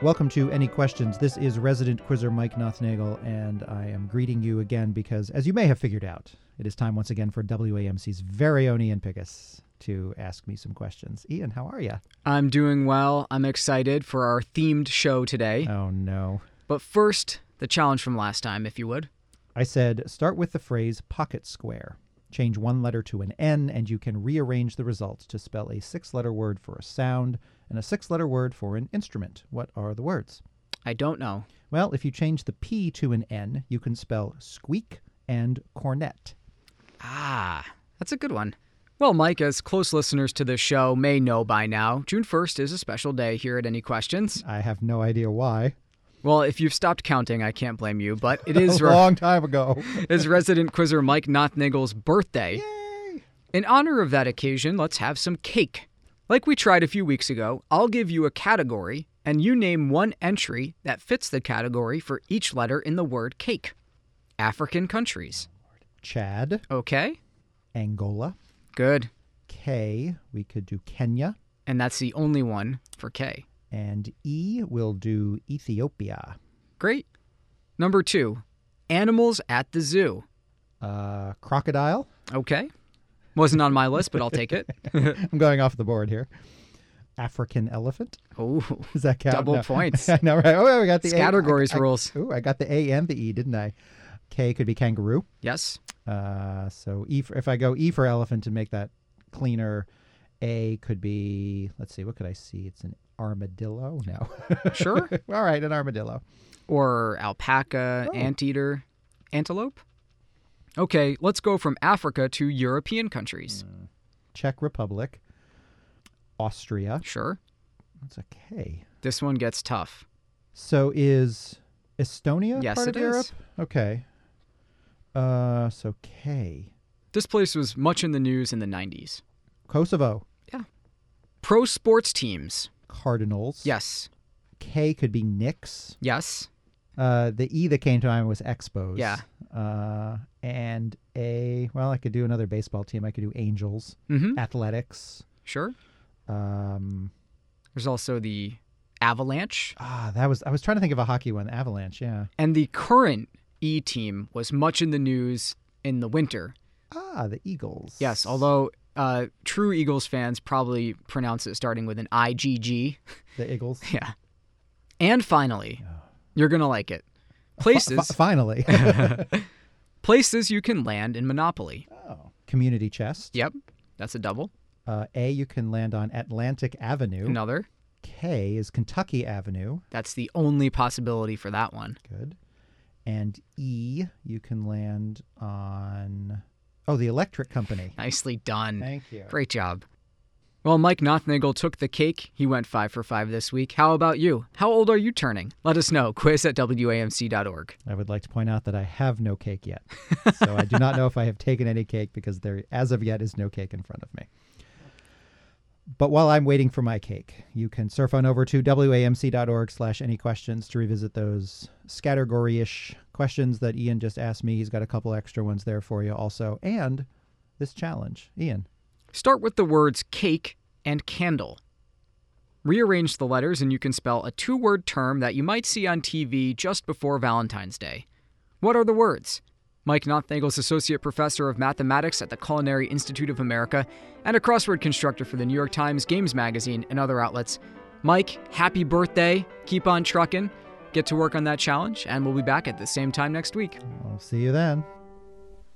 Welcome to Any Questions. This is resident quizzer Mike Nothnagel, and I am greeting you again because, as you may have figured out, it is time once again for WAMC's very own Ian Pickus to ask me some questions. Ian, how are you? I'm doing well. I'm excited for our themed show today. Oh, no. But first, the challenge from last time, if you would. I said, start with the phrase pocket square. Change one letter to an N, and you can rearrange the results to spell a six-letter word for a sound and a six-letter word for an instrument. What are the words? I don't know. Well, if you change the P to an N, you can spell squeak and cornet. Ah, that's a good one. Well, Mike, as close listeners to this show may know by now, June 1st is a special day here at Any Questions. I have no idea why. Well, if you've stopped counting, I can't blame you, but it is a long time ago. It's resident quizzer Mike Nothnagel's birthday. Yay! In honor of that occasion, let's have some cake. Like we tried a few weeks ago, I'll give you a category, and you name one entry that fits the category for each letter in the word cake. African countries. Chad. Okay. Angola. Good. K, we could do Kenya. And that's the only one for K. And E, we'll do Ethiopia. Great. Number 2, animals at the zoo. Crocodile. Okay. Wasn't on my list, but I'll take it. I'm going off the board here. African elephant. Oh, Does that count? double No. points. I know, right? Oh, I got the Categories rules. I got the A and the E, didn't I? K could be kangaroo. Yes. So E, if I go E for elephant to make that cleaner, A could be, let's see, what could I see? It's an armadillo? No. Sure. All right, an armadillo. Or alpaca, Oh. anteater, antelope. Okay, let's go from Africa to European countries. Czech Republic. Austria. Sure. That's a K. This one gets tough. So is Estonia Yes, part it of Europe? is. Okay. So K. This place was much in the news in the 90s. Kosovo. Pro sports teams. Cardinals. Yes. K could be Knicks. Yes. The E that came to mind was Expos. Yeah. And A, well, I could do another baseball team. I could do Angels. Mm-hmm. Athletics. Sure. Um, There's also the Avalanche. I was trying to think of a hockey one. Avalanche, yeah. And the current E team was much in the news in the winter. The Eagles. Yes, although true Eagles fans probably pronounce it starting with an IGG. The Eagles. Yeah. And finally, you're going to like it. Places Finally. places you can land in Monopoly. Oh. Community Chest. Yep, that's a double. A, you can land on Atlantic Avenue. Another. K is Kentucky Avenue. That's the only possibility for that one. Good. And E, you can land on, the Electric Company. Nicely done. Thank you. Great job. Well, Mike Nothnagel took the cake. He went 5 for 5 this week. How about you? How old are you turning? Let us know. quiz@wamc.org. I would like to point out that I have no cake yet. So I do not know if I have taken any cake because there, as of yet, is no cake in front of me. But while I'm waiting for my cake, you can surf on over to wamc.org/anyquestions to revisit those scattergory-ish questions that Ian just asked me. He's got a couple extra ones there for you also. And this challenge. Ian. Start with the words cake and candle. Rearrange the letters and you can spell a 2-word term that you might see on TV just before Valentine's Day. What are the words? Mike Nothnagel Associate Professor of Mathematics at the Culinary Institute of America and a crossword constructor for the New York Times, Games Magazine, and other outlets. Mike, happy birthday. Keep on trucking. Get to work on that challenge, and we'll be back at the same time next week. I'll see you then.